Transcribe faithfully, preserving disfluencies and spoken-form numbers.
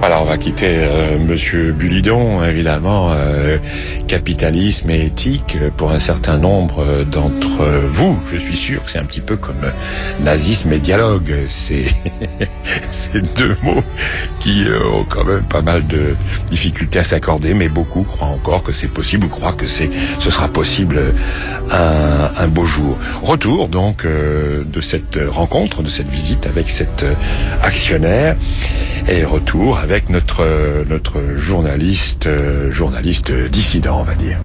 Alors on va quitter euh, Monsieur Bulidon, évidemment, euh, capitalisme et éthique, pour un certain nombre euh, d'entre vous, je suis sûr que c'est un petit peu comme euh, nazisme et dialogue, c'est c'est deux mots qui euh, ont quand même pas mal de difficultés à s'accorder, mais beaucoup croient encore que c'est possible, ou croient que c'est ce sera possible un, un beau jour. Retour donc euh, de cette rencontre, de cette visite avec cet euh, actionnaire, et retour avec notre notre journaliste euh, journaliste dissident, on va dire.